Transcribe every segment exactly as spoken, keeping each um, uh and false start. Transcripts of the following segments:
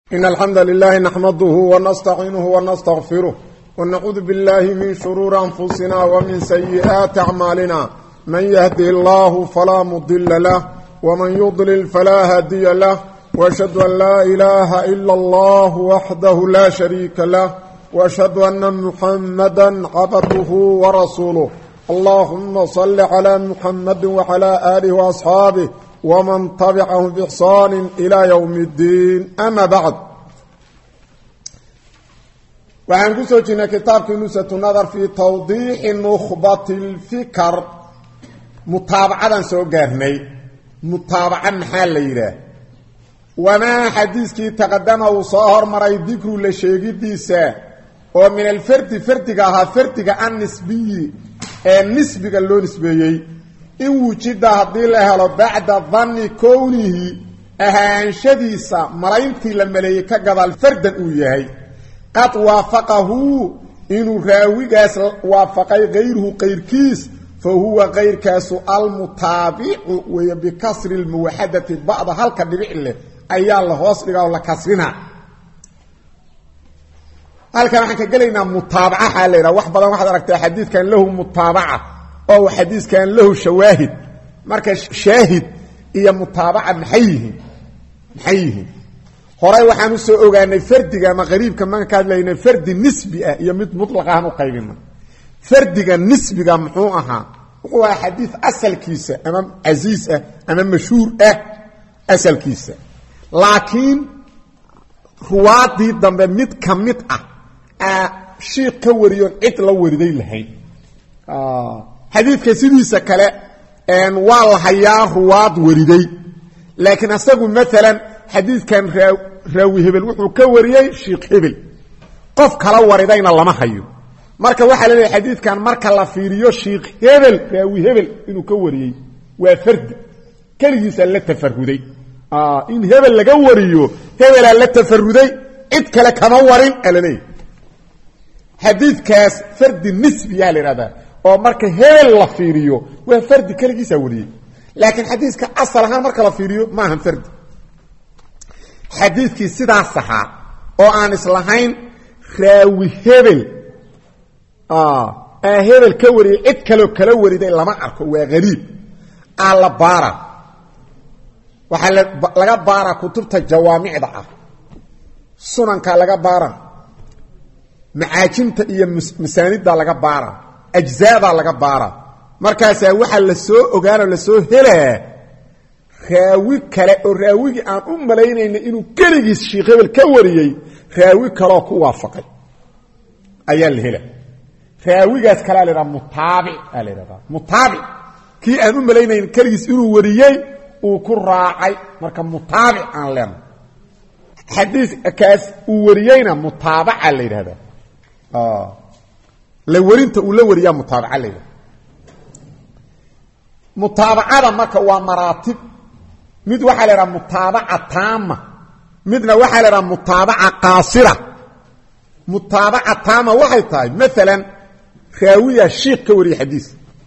إن الحمد لله نحمده ونستعينه ونستغفره ونعوذ بالله من شرور أنفسنا ومن سيئات أعمالنا من يهده الله فلا مضل له ومن يضلل فلا هادي له وأشهد أن لا إله إلا الله وحده لا شريك له وأشهد أن محمدا عبده ورسوله اللهم صل على محمد وعلى آله وأصحابه ومن تبعهم بإحسان إلى يوم الدين أما بعد وعن قصة كتاب نسة النظر في توضيح نخبة الفكر متابعة سوقرني متابعة محل ليلة وما حديث كي تقدم وصاهر مرأي ذكر لشيء ديسا ومن الفرد فردقها فردقها النسبي النسبي قال له نسبي إن وجد هذه لهلا بعد ظن كونه أهان شديسا مرأينتي لما ليكا قضى الفرد أوياهي قد وافقه إنه راويقاس وافقه غيره غير كيس فهو غير كاس المتابع وبكسر الموحدة بعض هلك النبيع له أيها الله وصلنا ولا كسرنا هلك نحن قلنا متابعة حالنا وحبا واحد ركت حديث كان له متابعة أو حديث كان له شواهد مركز شاهد هي متابعة محيه محيه هراي waxaan u soo ogaanay fardiga ama qariibka man ka hadlayna fardi nisbi ah iyo mid mutlaq ah oo qaybina fardiga nisbiga muxuu ahaa waa hadith asalkiisa ama aziz ah ama mashhuur ah asalkiisa laakiin ruwaadi dambe mid kamid ah sheekh ka wariyo cid la wariday lahayn ah hadithka sidiisa kale een waa la hayaa ruwaad wariday laakiin asagu midalan حديث كان راوي هبل وحو كوريي شيخ هبل قف كلا وردينا لما حيو marka waxa la leeyahay xadiidkan marka la fiiriyo sheekh hebel raawi hebel inuu ka wariyay waa fard kaligiisa la tafarruday ah in hebel laga wariyo hebel la tafarruday cid kale kama warin alalay xadiidkaas fard nisbi yaa leeyahay oo marka hebel la fiiriyo waa fard kaligiisa wariyay laakiin xadiiska asal ahaan marka la fiiriyo ma ahan fard حديث كي سيدا صحا او ان اسلحين راوي هبل اه اه هبل كوري عد كلو كلو وريدي لما اركو وا غريب على بارا waxa laga baara kutubta jawaamicda ah sunanka laga baara macaajimta iyo masaanida laga baara ajzaada laga baara markaas waxa la soo ogaano la soo helaa raawi kale oo raawigi aan u malaynayna inuu kaligiis sheekh hebel ka wariyay raawi kale ku waafaqay ayaa la helay raawigaas kale la mutaabi aleeyahay mutaabi ki aan u malaynayna kaligiis inuu wariyay uu ku raacay marka mutaabi aan leen xadiis kaas uu wariyayna mutaabaca la yiraahdo ah la warinta uu la wariyaa mutaabaca la yiraahdo mutaabacada marka waa maraatib mid waxa la yiraahdaa mutaabaca taama midna waxa la yiraahdaa mutaabaca qaasira mutaabaca taama waxay tahay midalan raawiya sheekh ka wariyo xadiis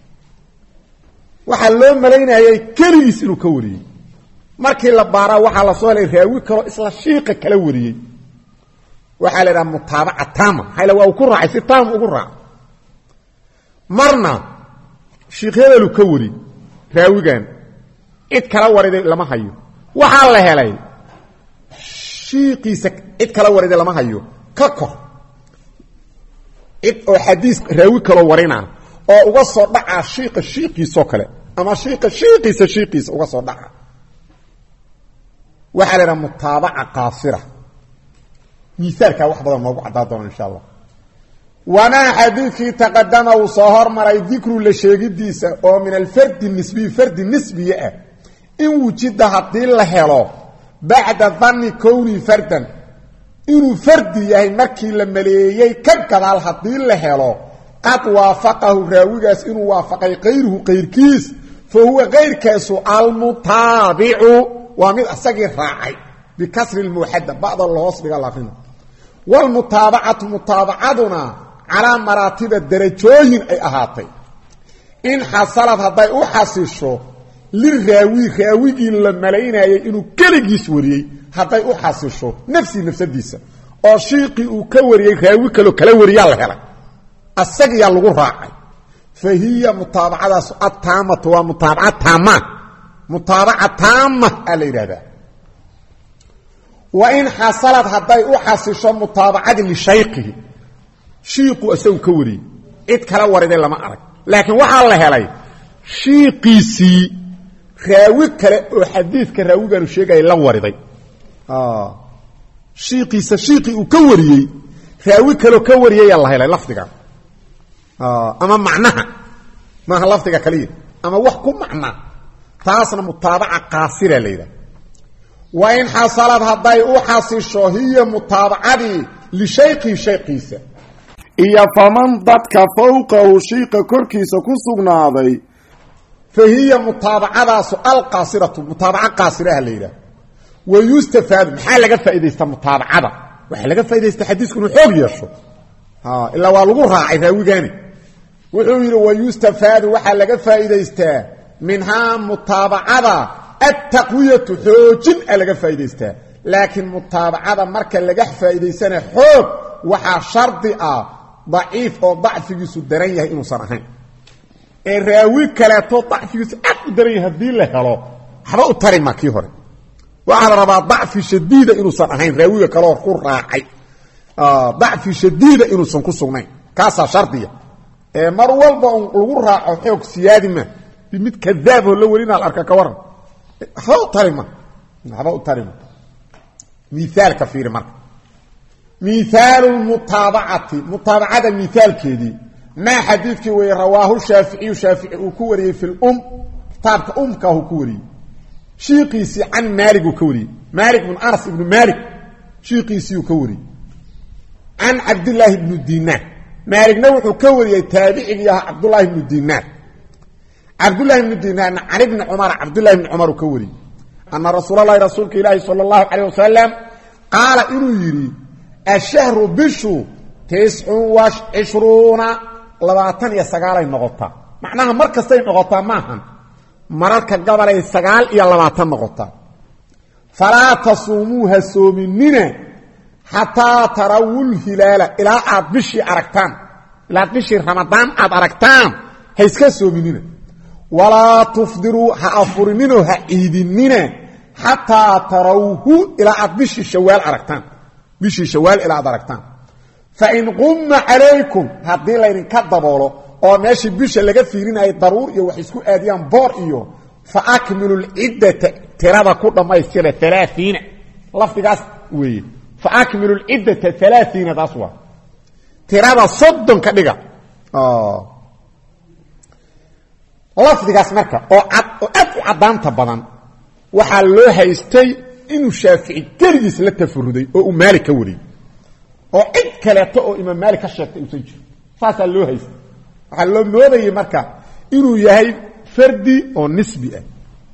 waxa loo maleynayay kaligiis inuu ka wariyay markii la baara waxa la soo helay raawi kale isla sheekh kala wariyay waxa la yiraahdaa mutaabaca taama hayla waa ku raacay si taam ugu raac marna sheekh hebel ka wari raawigan cid kala wariday lama hayo waxa la helay sheekiisa cid kala wariday lama hayo ka kor cid oo xadiis raawi kala warina oo uga soo dhaca sheekha sheekiisa kale ama sheekha sheekiisa sheekiisa uga soo dhaca waxa la mutaabaca qaasira miisaalka wax badan noogu cadaa doona insha Allah wana hadithki taqaddama وصهر maray dhikru la sheegidiisa oo min al-fard nisbi fard nisbi ah in wujida hadii la helo bacda dhanni kowni fardan inuu fardi yahay markii la maleeyay ka gadaal hadii la helo qad waafaqahu raawigaas inuu waafaqay qeyruhu qeyrkiis fa huwa qeyrkaasu al-mutaabi'u wa mid asagi raacay bi kasri al-muhadda ba'd al-hoos dhiga laafin wal mutaaba'atu mutaaba'aduna ala maratib ad-darajooyin ay ahaatay in xasalad haday u xasisho liraawi raawigii la malaynayay inuu keligiis wariyey hadday u xasisho nafsi nafsadiisa oo shiiqii uu ka wariyey raawi kale kala wariyaa la helay asagiyaa lagu raacay fahiya mutaabacadaas at-taamatu wa mutaabaca taama mutaabaca taama ala yiraahdaa wa in hasalad hadday u xasisho mutaabacadi li shaykhihi shiiqu asagu ka wariyey cid kala wariday lama arag laakiin waxa la helay shiiqiisii raawi kale oo xadiidka raawigan sheegay la wariday ah shiiqiisa shiiqi uu ka wariyay raawi kale ka wariyay la helay lafdiga ah ama macnaha ma ha lafdiga kaliya ama wax ku macna taasna mutaabaca qaasira leeyda wa in hasalad haday u xasisho hiya mutaabacadi li shaykhi shaykhiisa iyo faman dadka fawqahu shiiqa korkiisa ku sugnaaday fahiya mutaabacadaas alqasiratu mutaabaca qasiraha leeyda ويستفاد maxaa laga faa'iideysta mutaabacada waxa laga faa'iideysta xadiisku inuu xoog yeesho ha illa waa lagu raacay raawigani wuxuu yiri wayustafaad waxa laga faa'iideystaa minha mutaabacada at-taqwiyatu xoojin laga faa'iideystaa laakiin mutaabacada marka laga faa'iideysana xoog waxa shardi ah daciif oo dacfigiisu daran yahay inuu san ahayn ee raawi kale to dacfigiisu aad u daran yahay hadii la helo haba u tari ma kii hore وعلى ربا ضعف شديد إنه صار أهين راوية كلاه كور راعي آه ضعف شديد إنه صنكو صنعين كاسا شرطية إيه مروال بقول راعي حيوك سيادي ما بميت كذاب اللي ولينا على الأركا كورن هاو تاريما هاو تاريما مثال كثير مرة مثال المطابعة مطابعة مثال كذي ما حديثك ويرواه الشافعي وشافعي وكوري في الأم طابق أم كهو كوري شيقيسي عن مالك وكوري مالك بن أنس بن مالك شيقيسي وكوري عن عبد الله بن الدينار مالك نوح وكوري تابعي يا عبد الله بن الدينار عبد الله بن الدينار عن ابن عمر عبد الله بن عمر وكوري أن رسول الله رسولك الله صلى الله عليه وسلم قال إنه الشهر بشو تسع وعشرون لباتن يسقالي نغطى معناها مركزين نغطى معهم mararka gabal ay sagaal iyo labaatan noqota fala tasumuha suminina hatta tarawul hilala ila aad bishi aragtaan ila bishi ramadan aad aragtaan hayska suminina wala tufdiru ha afurminu ha iidinina hatta tarawhu ila aad bishi shawal aragtaan bishi shawal ila aad aragtaan fa in qumma alaykum hadii la idin ka daboolo oo meeshii bisha laga fiirinay daruur iyo wax isku aadiyaan boor iyo fa akmilu al-iddata tirada ku dhamaystira thalaathiin lafdigaas weey fa akmilu al-iddata thalaathiin daswa tirada soddon ka dhiga ah lafdigaas marka oo aad cadaanta badan waxa loo haystay inuu Shaafici kaligiis la tafaruday oo uu Maalik ka wariyay oo cid kale oo Imaam Maalik ka sheegtay uu soo faasa loo haystay waxa loo moodayay marka inuu yahay fardi oo nisbi ah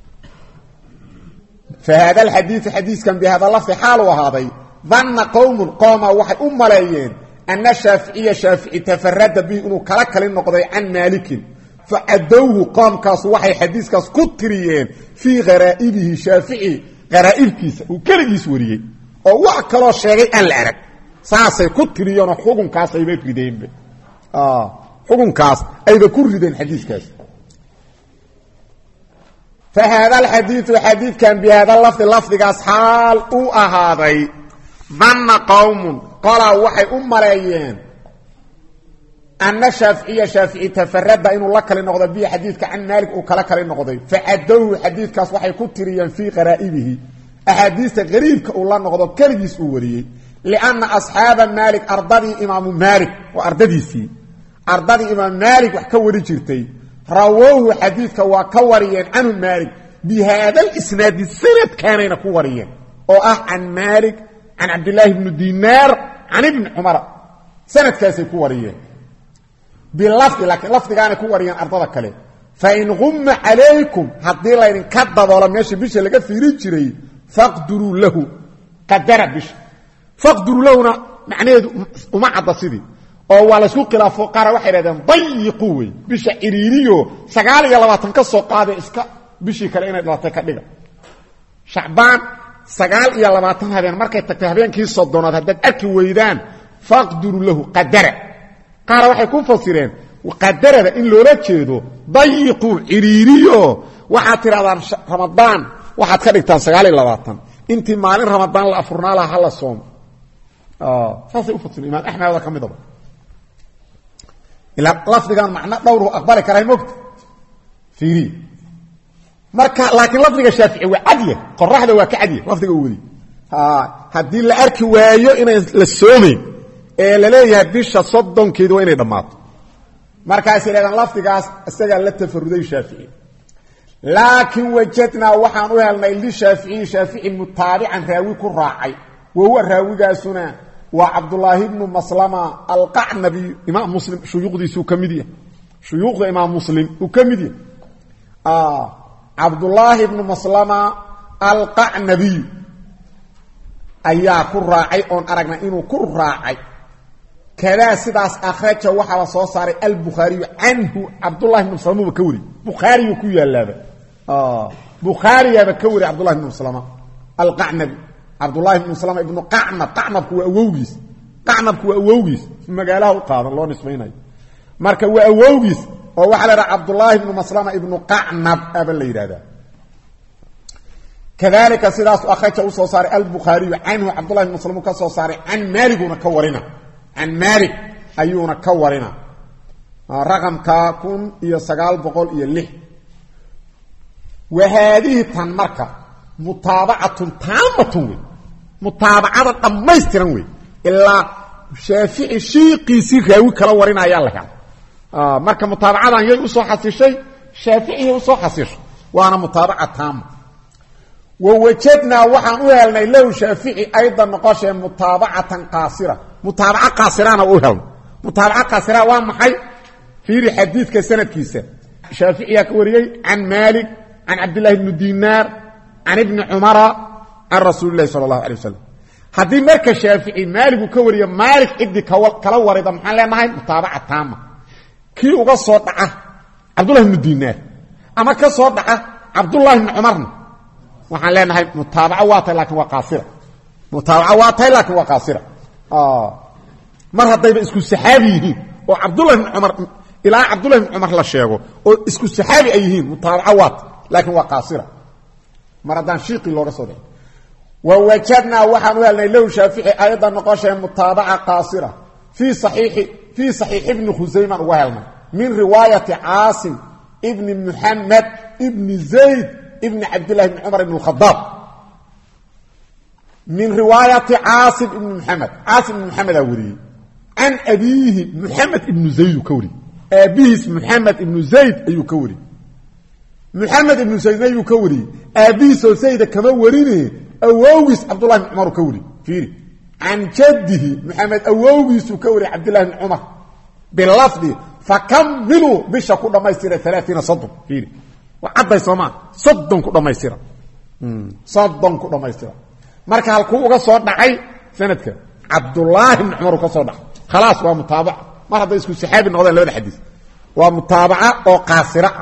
فهذا الحديث حديث كان بهذا اللفظ حال وهذا ظن قوم قام واحد امليين ان الشافعي شافعي تفرد به انه كلا كلا نقضي عن مالك فادوه قام كاس وحي حديث كاس كتريين في غرائبه شافعي غرائب كيس وكلغيس وريي او wax kala sheegay aan la arag saasay ku tiriyeen xukunkaas ay beekrideen ah xukunkaas ay ku rideen xadiiskaas فهذا الحديث حديث كان بهذا اللفظ لفظ حال او اهادي ظن قوم قال وحي امريين ان الشافعي شافعي تفرد انه لك لنقض به حديث عن مالك وكلا كلا نقضي فعدوه حديث كاس وحي كتريان في غرائبه احاديث غريب والله نقض كلجيس وريه لان اصحاب مالك ارضي امام مالك واردديسي ارضي امام مالك وحكوري جرتي رواه حديثك وكوريا عن مالك بهذا الاسناد السند كانوا كوريا او عن مالك عن عبد الله بن دينار عن ابن عمر سند كاسي كوريا باللفظ لكن لفظ كان كوريا ارضك كله فان غم عليكم حدي لا ان كدب ولا ماشي بيش لغا فيري جيري فقدروا له قدر بيش فقدروا له معناه وما عد سيدي oo wala isku khilaafo qaar waxa yiraahdeen dayiqoy bisha iriiriyo sagaal iyo labaatan ka soo qaaday iska bishii kale inay dhalatay ka dhiga shacbaan sagaal iyo labaatan habeen markay tagtay habeenkii soddonaad haddaad arki weydaan faqduru lahu qadara qaar waxay ku fasireen qadarada in loola jeedo dayiqu ciriiriyo waxaad tirahdaan ramadaan waxaad ka dhigtaan sagaal iyo labaatan intii maalin ramadaan la afurnaa laha hala soomo saasay u fasireen imaam axmed wada ka midaba ilaa lafdigan macno dhowr uu aqbali karay mogta fiiri marka laakiin lafdiga shaafici waa cadli qoraxda waa ka cadli lafdiga uu wadi ha hadii la arki waayo inay la soomay ee la leeyahay bisha soddonkeedu waa inay dhamaato markaas ilaadan lafdigaas isaga la tafaruday shaafici laakiin wajadna waxaan u helnay li shaafici shaafici mutaabican raawi ku raacay waa raawigaasuna waa Abdullah ibn Maslama al-Qa'nabi imam Muslim shuyuuqdiisu kamidiyah shuyuuqda imam Muslim uu kamidiyah ah Abdullah ibn Maslama al-Qa'nabi ayaa ku raacay on aragna inuu ku raacay kada sidaas akhraja waxa soo saaray al-Bukhari anhu Abdullah ibn Maslama ka wari Bukhari ku yaalaaba ah Bukhari aba ka wari Abdullah ibn Maslama al-Qa'nabi Abdullah ibn Maslama ibn Qa'nab Qa'nab waa awowgiis Qa'nab waa awowgiis magaalaha u qaadan loo nisbaynayo marka waa awowgiis oo waxa la yiraahdaa Abdullah ibn Maslama ibn Qa'nab aba la yiraahdaa kadalika sidaas akhraja u soo saaray al-Bukhari anhu Abdullah ibn Maslama ka soo saaray an Malikuna ka warina an Malik ayuna ka warina raqamka kun iyo sagaal boqol iyo lix wa hadhihi tan marka mutaaba'atun taamatun mutaaba'ada dhamaystiran way illa Shaafi'i shiiqiisi raawi kala warinaya la kaa ah marka mutaaba'adan yay u soo xasishay Shaafi'i u soo xasishay waana mutaaba'a taam wa wajadna waxaan u helnay law Shaafi'i aydan noqoshay mutaaba'atan qaasira mutaaba'a qaasirana u helnay mutaaba'a qaasira waa maxay fiiri xadiidka sanadkiisa Shaafi'i ka wariyay an Malik an Abdullah ibn Dinar an ibn Umar عن رسول الله صلى الله عليه وسلم هذه مركز شافعي مالك كوريا مالك ادي كلا وريد محل لنا متابعه تامه كي uga soo dhaca Abdullah ibn Dinar ama ka soo dhaca Abdullah ibn Umar waxaan leenahay mutaabaca waa tay laakiin waa qaasira mutaabaca waa tay laakiin waa qaasira ah mar hadayba isku saxaabi yihiin oo Abdullah ibn Umar ila Abdullah ibn Umar la sheego oo isku saxaabi ay yihiin mutaabaca waa laakiin waa qaasira maradan shiiqi loo soo dhaco ووجدنا وحن ولنا لو شافعي ايضا نقاش متابعه قاصره في صحيح في صحيح ابن خزيمه وهلنا من روايه عاصم ابن محمد ابن زيد ابن عبد الله بن عمر بن الخطاب من روايه عاصم ابن محمد عاصم بن محمد اوري عن ابيه محمد ابن زيد كوري ابيه محمد ابن زيد ايو كوري محمد ابن زيد ايو كوري ابيه سيد كما وريني أوويس عبد الله بن عمر كوري فيري عن جده محمد أوويس كوري عبد الله بن عمر باللفظ فكملوا بشا كل ما يصير ثلاثين صدق فيري وعد يسمع صدق كل ما يصير صدق كل ما يصير marka halku uga soo dhacay sanadka Abdullah ibn Umar ka soo dhacay خلاص waa mutaabac mar haday isku saxaabi noqdeen labada xadiis waa mutaabaca oo qaasira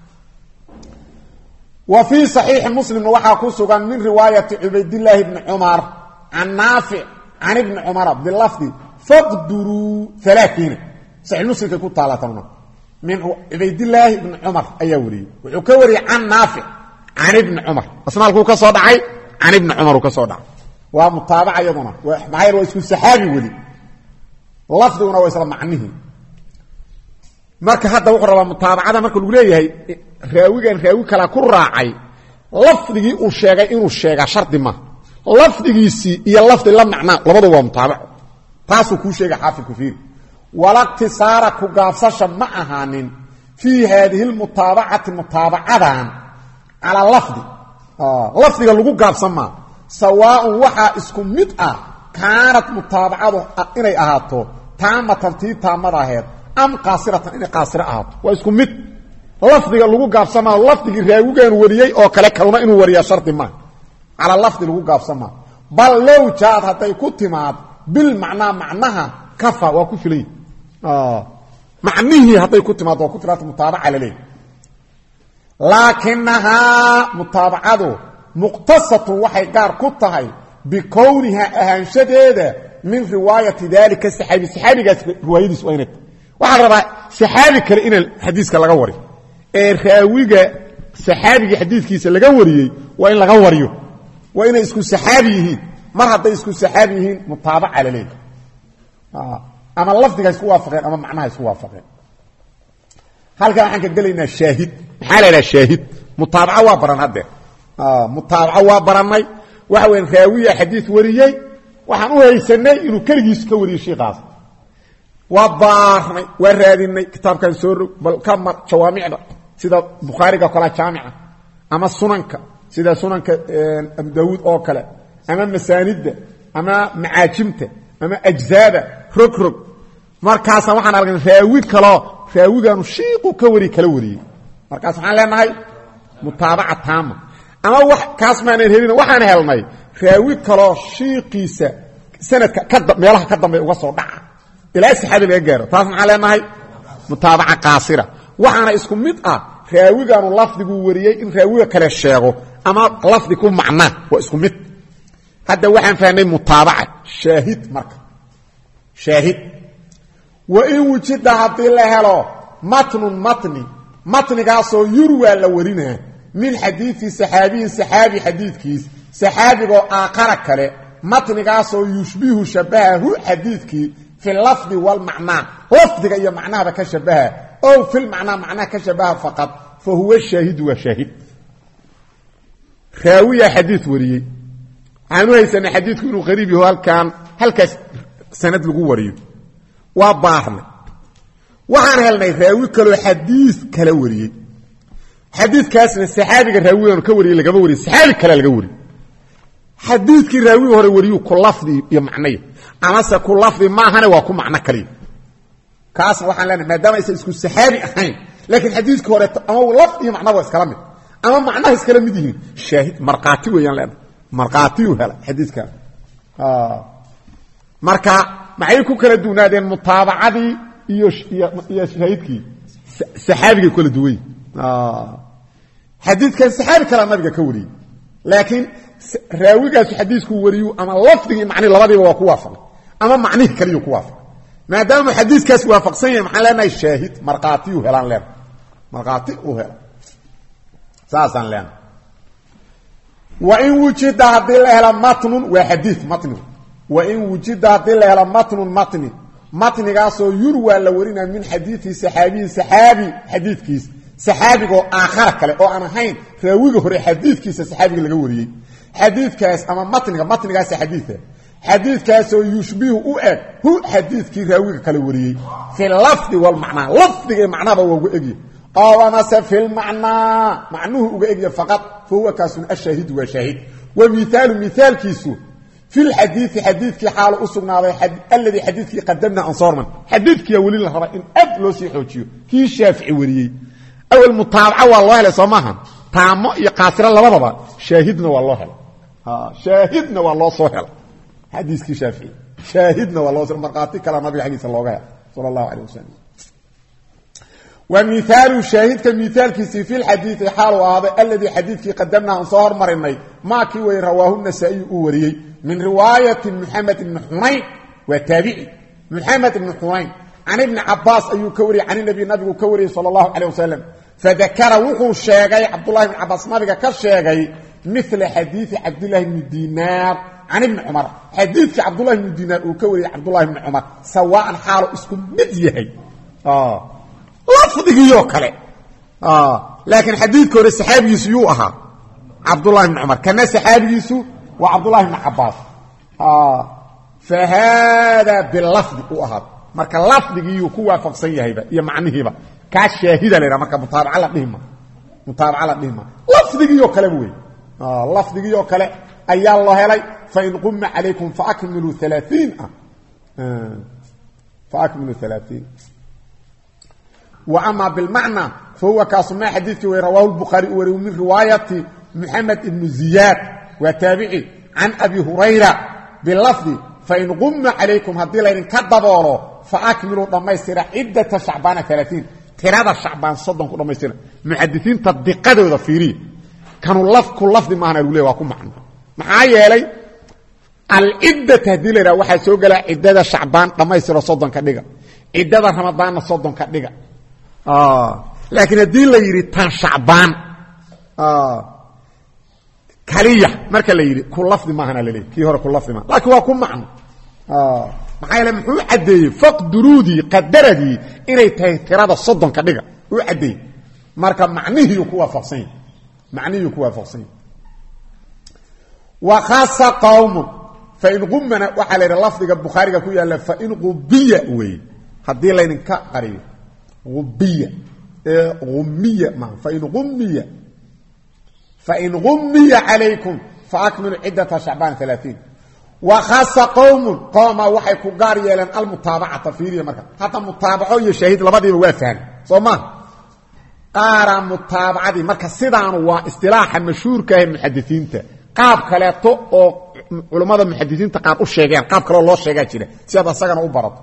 وفي صحيح مسلم وحا كسغان من روايه عبيد الله بن عمر عن نافع عن ابن عمر باللفظ فقدروا ثلاثين صحيح مسلم كنت طالتنا من عبيد الله بن عمر ايوري وكوري عن نافع عن ابن عمر اصلا كو كسو دحاي عن ابن عمر كسو دحاي ومتابعه يدنا ومعير واسو صحابي ولي لفظنا ويسلم معنيه marka hadda wuxuu rabaa mutaabacada marka lagu leeyahay raawigan raawi kala ku raacay lafdigii uu sheegay inuu sheega shardi ma lafdigiisi iyo lafdi la macna labadu waa mutaabac taasoo ku sheega xaafidku fiir wala iktisara ku gaafsasha ma ahaanin fi hadhihi almutaabacati mutaabacadan ala lafdi ah lafdiga lagu gaafsama sawaa waxa isku mid ah kaanat mutaabacadu inay ahaato taamatan tii taamadaheed am qaasiratan in qaasira ahad waa isku mid lafdiga lagu gaafsama lafdigi raawigan wariyay oo kale kalma inuu wariya sharti ma ala lafdi lagu gaafsama bal law jaad haday ku timaad bil macna macnaha kafa waa ku filay ah macnihi haday ku timaad waa ku filaat mutaabaca leey laakinahaa mutaabacadu muqtasatu waxay gaar ku tahay bikowniha ahaanshadeeda min riwaayati dalika saxaabi saxaabigaas riwaayadiisu waa inay waxaa rabaa saxaabi kale in xadiiska laga wari ee raawiga saxaabiga xadiiskiisa laga wariyay waa in laga wariyo waa inay isku saxaabi yihiin mar hadday isku saxaabi yihiin mutaabaca la leeyahay ama lafdiga isku waafaqeen ama macnaha isku waafaqeen halka waxaan ka galaynaa shaahid maxaa la yiraahdaa shaahid mutaabaca waa baran hadda ah mutaabaca waa baranay waxa weyn raawiya xadiis wariyay waxaan u haysanay inuu kaligiis ka wariyo sheekhaas waa baarnay waa raadinay kitaabkan soo rog bal kamar jawaamicda sida bukhariga kala jaamica ama sunanka sida sunanka abu daawud oo kale ama masaanida ama macaajimta ama ajzaada rog rog markaas waxaan aragnay raawi kale raawigaanu shiiqu ka wari kala wariyay markaas waxaan leenahay mutaabaca taama ama wax kaas ma aanay helin waxaan helnay raawi kale shiiqiisa sanadka ka meelaha ka dambe uga soo dhaca ilaa saxaabi laga gaaro taas maxaa leenahay mutaabaca qaasira waxaana isku mid ah raawigaanu lafdigu wariyay in raawiga kale sheego ama lafdi ku macna waa isku mid hadda waxaan fahnay mutaabaca shaahid marka shaahid wa in wujida hadii la helo matnun matni matnigaasoo yurwa la warinaa min xadiisi saxaabiyin saxaabi xadiidkiis saxaabigoo aakhara kale matnigaasoo yushbihu shabahahu xadiidkii fi lafdi walmacnaa lafdiga iyo macnahaba ka shabaha ow fi lmacnaa macnaha ka shabaha faqad fa huwa shaahidu waa shaahid raawiya xadiid wariyey waxaan u haysanay xadiidku inuu qariib yaho halkaan halkaas sanad lagu wariyo waa baarnay waxaan helnay raawi kaloo xadiis kala wariyey xadiidkaasna saxaabiga raawigan ka wariyey lagama wariyo saxaabi kale laga wariyo xadiidkii raawiga hore wariyuu ku lafdi iyo macnay ama se ku lafdi maahane waa ku macno kaliya kaasna waxaan leenahay maadaama aysan isku saxaabi ahayn laakiin xadiidkii hore ama lafdi iyo macno waa iskala mid ama macnaha iskala mid yihiin shaahid marqaati weeyaan leenahay marqaati uu hela xadiidka marka maxay ku kala duunaadeen mutaabacadii iyo iyo shaahidkii saxaabiga kala duway xadiidkan saxaabi kala nabiga ka wariyay laakiin raawigaas xadiisku wariyo ama lafdiga macni labadiiba waa ku waafaqay ama macnihi kaliya ku waafaqay maadaama xadiiskaas waafaqsan yahay maxaan leenahay shaahid marqaati uu helaan leen marqaati uu hela saasan leen wa in wujida hadii la helo matnun wa hadith matni wa in wujida hadii la helo matnun matni matnigaasoo yurwa la warina min xadiisi saxaabi saxaabi xadiidkiis saxaabigo aakhara kale oo aan ahayn raawiga hore xadiidkiisa saxaabiga laga wariyay xadiidkaas ama matniga matnigaas xadiidka xadiidkaas oo yushbihu u eg hu xadiidkii raawiga kale wariyay fi lafdi wal macna lafdiga macnaaba waa uga egay oo ama se fi macna macnuhu uga egay faqad huwa kaasun ashahid wa shahid wa mithalu mithalkiisu في الحديث حديثك حال أسقنا الذي حديثك قدمنا أنصارنا حديثك يا ولي الله إن أبلو سيحوتيو كي شافعي وريي أو المتابعة والله لسماها تامو يقاصر الله بابا شاهدنا والله ها شاهدنا والله صهل حديثك شافعي شاهدنا والله صهل مرقاتك على نبي حديث الله صلى الله عليه وسلم ومثال شاهدك مثال كيسي في الحديث حال هذا الذي حديثك قدمنا أنصار مرني ما كي ويرواه النسائي وريي من رواية محمد بن حنين وتابعي محمد بن حنين عن ابن عباس أي كوري عن النبي النبي كوري صلى الله عليه وسلم فذكر وحو الشيغي عبد الله بن عباس نبي كالشيغي مثل حديث عبد الله بن دينار عن ابن عمر حديث عبد الله بن دينار وكوري عبد الله بن عمر سواء حال اسكم مديهي اه لفظه يوكله اه لكن حديث كوري الصحابي يسيوها عبد الله بن عمر كان صحابي يسو وعبد الله بن عباس اه فهذا باللفظ وهذا marka lafdigiiyo ku waafaqsan yahayba iyo macnihiiba ka shaahida leeyahay marka mutaabaca la dhima mutaabaca la dhima lafdigiiyo kale weey ah lafdigiiyo kale ayaa loo helay fa in qumma alaykum fa akmilu thalaathin ah fa akmilu thalaathin wa amma bil ma'na fa huwa kasma hadithki wa rawahu al-bukhari wa min riwayati muhammad ibn ziyad wa tabi'i an abi hurayra bil lafzi fa in qumma alaykum hadii la idin ka daboolo فأكملوا ضميسر عدة شعبان ثلاثين tirada shacbaan soddon ku dhamaystirna muxadisiinta diqadooda fiiriya kanu laf ku lafdi maahna lagu leeyahay waa ku macno maxaa yeelay al-iddat hadii la yiraahdo waxa soo gala ciddada shacbaan dhamaystiro soddon ka dhiga ciddada ramadaanna soddon ka dhiga ah laakiin hadii la yiri tan shacbaan ah kaliya marka la yiri ku lafdi maahna la leeyahay kii hore ku lafdi ma laakiin waa ku macno ah maxaa yeelay muxuu cadeeyay faqdurudi qadaradi inay tahay tirada soddon ka dhiga uu cadeeyay marka macnihiisu ku waafaqsan macnihiisu ku waafaqsan wa khassa qawm fa in qumna wa ala lafdiga bukhariga ku yaala fa in qubiya way hadii la idin ka qariyo qubiya ee qumiya ma fa in qumiya fa in qumiya alaykum fa akmilu iddata sha'ban thalathين وخاص قوم قوم waxay ku gaar yeelan al mutaabacata fiiriya marka hata mutaabaco iyo shaahid labadiiba waa faham sooma qaara mutaabacadi marka sidaan waa istilaaxa mashhuurka ah muhaddisiinta qaab kaleeto oo culimada muhaddisiinta qaab u sheegeen qaab kale loo sheegaa jira sida asagana u barato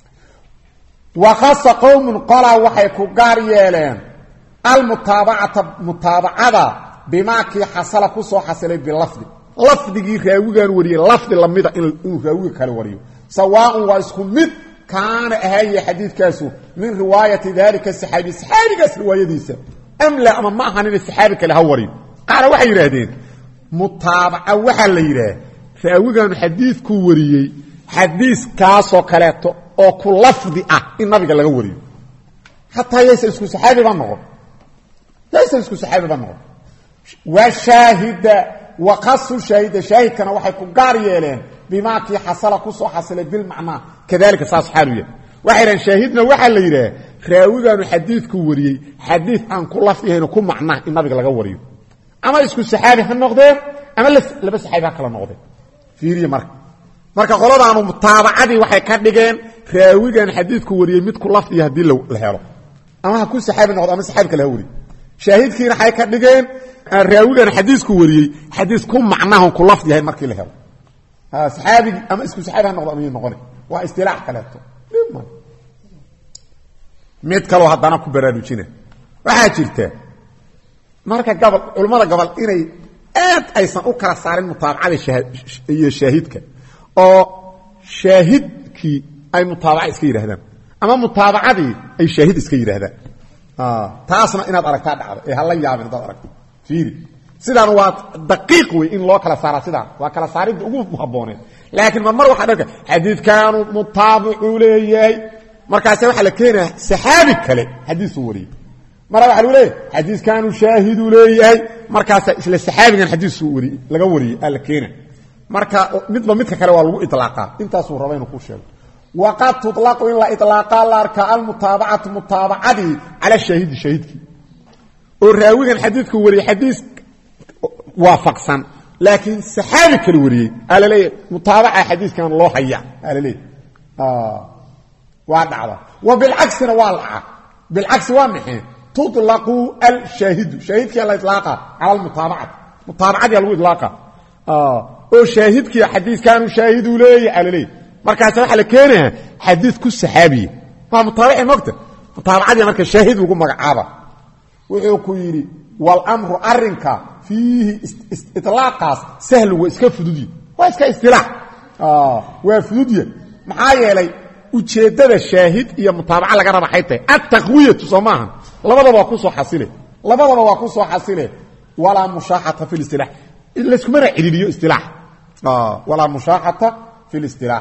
وخاص قوم qala waxay ku gaar yeelan al mutaabacata mutaabacada bima ki hasala ku soo xasilay bil lafdi lafdigii raawigan wariyay lafdi lamida in raawiga kale wariyo sawaa wa isku mid kaana ahay xadiidkaasu min riwaayati dalika saxaabi saxaabigaas riwaayadiisa amla ama ma ahan in saxaabi kale ha wariyo qaar waxay yiraahdeen mutaabaca waxa la yiraahdaa raawigan xadiidku wariyay xadiis kaas oo kaleeto oo ku lafdi ah in nabiga laga wariyo hatta yeesay isku saxaabi ba noqon yeesay isku saxaabi ba noqon wa shaahida وقص شاهد شاهد كان waxay ku gaar yeeleen bima ki xasala ku soo xasilay bil macna kadalika saas xaaliye waxaan shaahidna waxa la yiraahdaa raawigan xadiidku wariyay xadiid aan ku lafdiyeeno ku macna in nabiga laga wariyo ama isku saxaabi ha noqdeen ama laba saxaabi kala noqdeen fiiriye marka marka qoladaanu mutaabacadi waxay ka dhigeen raawigan xadiidku wariyay mid ku lafdiye hadii la helo ama ha ku saxaabi noqdo ama saxaabi kala wariyo shaahidkiina waxay ka dhigeen raawigan xadiisku wariyay xadiis ku macnaha ku lafdi yahay markii la helo ha saxaabi ama isku saxaabi noqdo ama noqon waa istilaax kaleeto mid kale hadana ku baraarujina waxa jirta marka gabal culimada gabal inay aad aysan u kala saarin mutaabacada iyo shaahidka oo shaahidki ay mutaabaca iska yiraahdaan ama mutaabacadii ay shaahid iska yiraahdaan ah taasna inaad aragtaa dhacdo ee hal yaabin dad aragto fiiri sidaan waa daqiiq way in loo kala saaro sidaan waa kala saarid ugu habooneen laakiin mar waxa dharka xadiidkan mutaabicu leeyahay markaas waxa la keenaa saxaabi kale xadiis wari mar waxa leeyahay xadiiskan shaahidu leeyahay markaas isla saxaabigan xadiis wari laga wari ala keenaa marka midba midka kale waa lagu itlaaqa intaas uu rabo inuu ku sheego waqad tutlaqu illa itlaqa larka al mutaba'atu mutaba'adi ala shahid shahidki oo raawigan xadiidku wari xadiis waafaqsan laakiin saxaabi kale wariyay ala leey mutaabaca xadiiskan loo haya ala leey ah waa dhacda wa bil aksina waa la bil aks waa maxay tutlaqu al shahid shahidki la itlaqa ala al mutaba'at mutaba'adi al itlaqa ah oo shahidki xadiiskan shahidu leey ala leey markaas waxa la keenaa xadiis ku saxaabi waa mutaabici magta mutaabacadi marka shaahid ugu magacaaba wuxuu ku yiri wal amru arrinka fihi itlaqas sahl wa iska fududi waa iska istilaax ah waa fududi maxaa yeelay ujeedada shaahid iyo mutaabaca laga raba xaytay at-taqwiyatu samahan labadaba waa ku soo xasilay labadaba waa ku soo xasilay wala mushahata fil istilah illa isku mara ciliyo istilah ah wala mushahata fil istilah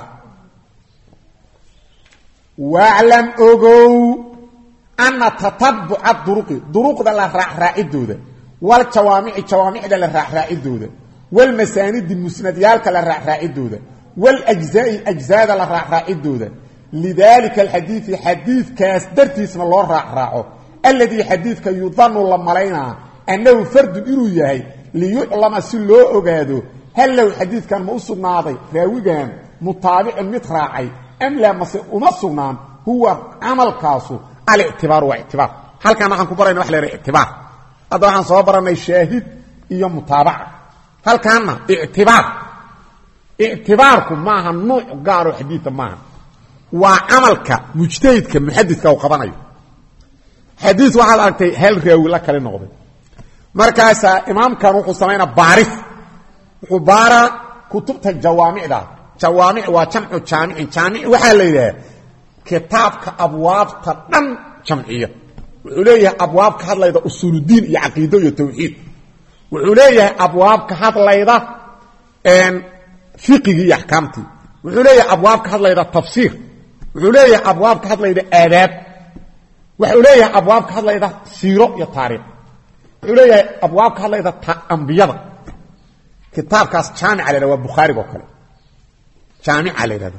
wa'lam ogow anna tatabbu ad-duruqi duruqda la raacidooda wal jawaami'i jawaami'da la raacidooda wal masaanid musnadyaalka la raacidooda wal ajzaa'i ajzaada la raacidooda lidalika al-hadith hadith kaas dartiisna loo raaco alladhi hadithka yudhannu la malayna annahu fardu inuu yahay li yu'lama si loo ogaado hal law hadithkan ma usugnaaday raawigan mutaabi'un mid raacay am la ma sugnaan huwa amal kaasu al-i'tibar wa i'tibar halkan waxaan ku barayna wax la yiraahdo i'tibar hada waxaan soo baranay shaahid iyo mutaabaca halkaana i'tibar i'tibarku ma aha nooc gaar oo xadiis ma aha waa amalka mujtahidka muhaddithka uu qabanayo xadiis waxa la aragtay hal raawi la kale noqday markaas imaamkan wuxuu sameeyna baaris wuxuu baara kutubta jawaamicda jawaamic waa jamcu jaamic jaamic waxa la yiraahdaa kitaabka abwaabta dhan jamciyo wuxuu leeyahay abwaab ka hadlayda usuuludiin iyo aqeedo iyo tawxiid wuxuu leeyahay abwaab ka hadlayda een fiqiga iyo ahkaamti wuxuu leeyahay abwaab ka hadlayda tafsiir wuxuu leeyahay abwaab ka hadlayda aadaab wuxuu leeyahay abwaab ka hadlayda siiro iyo taariikh wuxuu leeyahay abwaab ka hadlayda anbiyada kitaabkaas jaamic ah waa bukhari oo kale jaamic ah leeyahay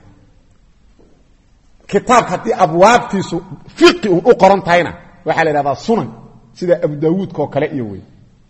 kitaab hadii abwaabtiisu fiqi u qoran tahayna waxa la yiraahdaa sunan sida abu daawud ko kale iyo way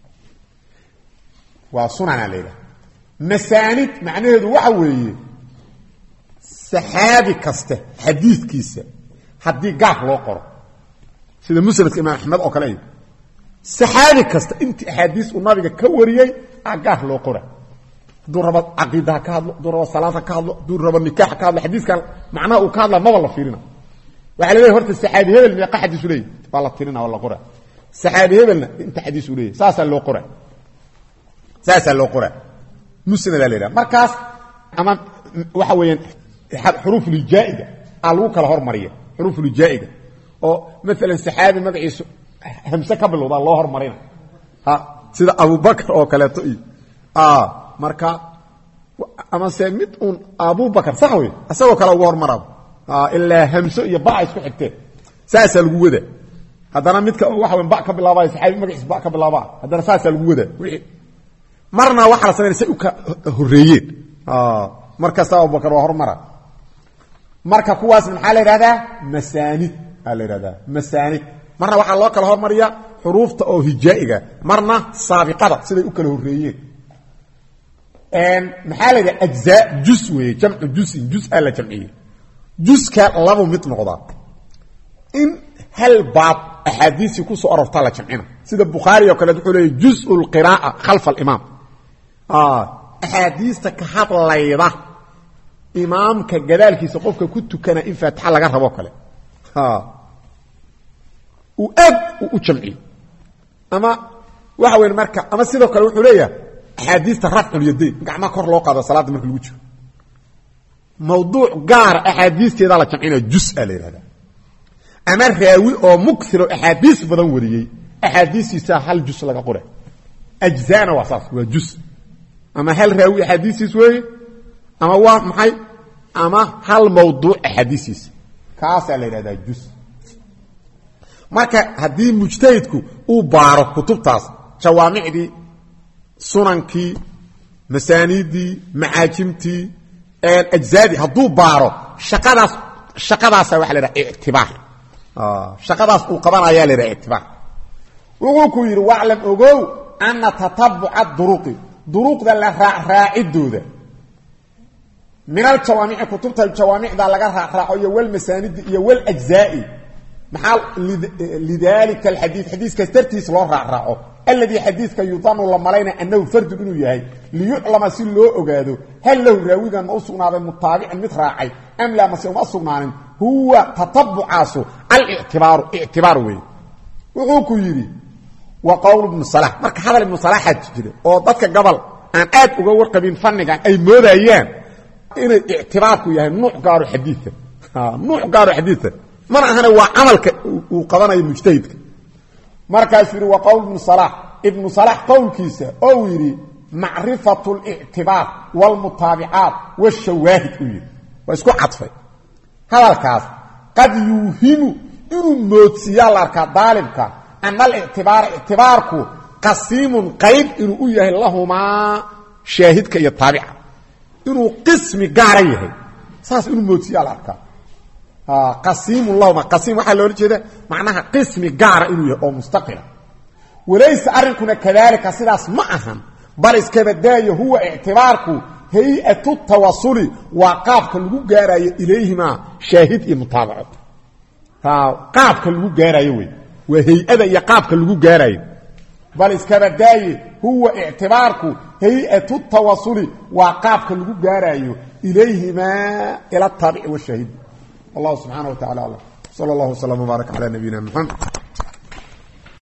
waa sunan leeyahay masaanid macnaheedu waxa weeye saxaabi kasta xadiiskiisa hadii gaaf loo qoro sida musnadka imaam ahmed oo kale saxaabi kasta intii xadiis uu nabiga ka wariyay gaaf loo qoro duraba aqeeda ka hadlo duraba salaata ka hadlo duraba nikah ka hadlo xadiiskan macna uu ka hadla ma wala fiirina waxa leeyahay horta saxaabi hebel meeqa xadiis u leeyahay wala tirina wala qora saxaabi hebelna inta xadiis u leeyahay saasa loo qora saasa loo qora musnad leeyahay markaas ama waxa weeyaan حروف الجائزة علوك الهرمرية حروف الجائزة أو مثلا سحابي مدعيس همسة قبل وضع الله هرمرينا ها سيدا أبو بكر أو كالاتوئي آه مركا أما سيمت أبو بكر صحوي أسوى كالو هرمراب آه إلا همسة يباع يسكو حكتين ساسا القوة هذا أنا متك واحد من باع قبل الله سحابي مدعيس باع قبل الله هذا أنا ساسا القوة مرنا واحد سنة سيئوك هريين آه مركا سا أبو بكر وهرمراب marka kuwaas maxaa la yiraahdaa masaanid la yiraahdaa masaanid marna waxa loo kala hormariya xuruufta oo hijaiga marna saabiqada siday u kala horeeyeen een maxaa la yiraahdaa ajza juz way jamcu juz juz ala jamciye juzka labo mid noqda in hal baab ahadiisi ku soo arorta la jamcina sida bukhari oo kale wuxuu leeyahay juz'ul qira'a khalf al-imam ah ahadiista ka hadlayda imaamka gadaalkiisa qofka ku tukana in faatiha laga rabo kale ha u ab u jamci ama waxa weyn marka ama sidoo kale wuxuu leeyahay ahadiista raf'ul yadayn gacma kor loo qaado salaada marka lagu jiro mawduuc gaar ahadiisteeda la jamcina juz'a leeyahay ama raawi oo mukthiro ahadiis badan wariyay ahadiisiisa hal juz laga qoro ajzaana wasaas waa juz ama hal raawi ahadiisiis weey ama waa maxay ama hal mawduuc xadiis kaas la yiraahdaa juz marka hadii mujtahidku uu baaro kutubtaas jawaamicdi sunankii masaanidi maajimti ee ajzaadi haduu baaro shaqadaas shaqadaas waxa la yiraahdaa i'tibaar ah shaqadaas uu qabanaya la yiraahdaa i'tibaar wuxuu ku yiri wa'lam ogow anna tatabbu'a duruqi duruqda la raacidooda من الجوامع كتبت الجوامع ده لغا راعو يول مساند يول اجزاء محل لذلك الحديث حديث كثرتيس لو راعو الذي حديث كيظن لما لينا انه فرد انه يحيى ليعلم سي لو اوغادو هل لو راويغا ما سغناده متابع مد راعي ام لا ما سغنان هو تتبعاسو الاعتبار اعتبار وي وحو يري وقول ابن صلاح marka hadal ibn صلاح jiro oo dadka gabal aan aad uga warqabin fannigan ay moodayaan إن اعتبارك يعني نوع قارو حديثة نوع قارو حديثة من أهنا هو عملك وقضانا المجتهد مركز في وقول ابن صلاح ابن صلاح قول كيسة أو يري معرفة الاعتبار والمتابعات والشواهد ويري ويسكو عطفة هذا الكاس قد يوهم إنه موتسيال أركا ظالمك أن الاعتبار اعتبارك قسيم قيد إنه إيه اللهما شاهدك يتابع inuu qismi gaar yahay saas inuu moodsiyo la arka ah qasim allah ma qasim waxa loo jeedaa macnaha qismi gaar inuu yahay oo mustaqil walaysa arinkuna kadalika sidaas ma ahan bal iska badaayo huwa i'tibaarku hay'atu tawassuli wa qaabka lagu gaarayo ilayhima shaahid iyo mutaabac ha qaabka lagu gaarayo way waa hay'ada iyo qaabka lagu gaarayo bal iska badaayo هو اعتبارك هيئة التواصل وقابك لغو غارايو إليهما إلى التابع والشهيد الله سبحانه وتعالى صلى الله وسلم وبارك على نبينا محمد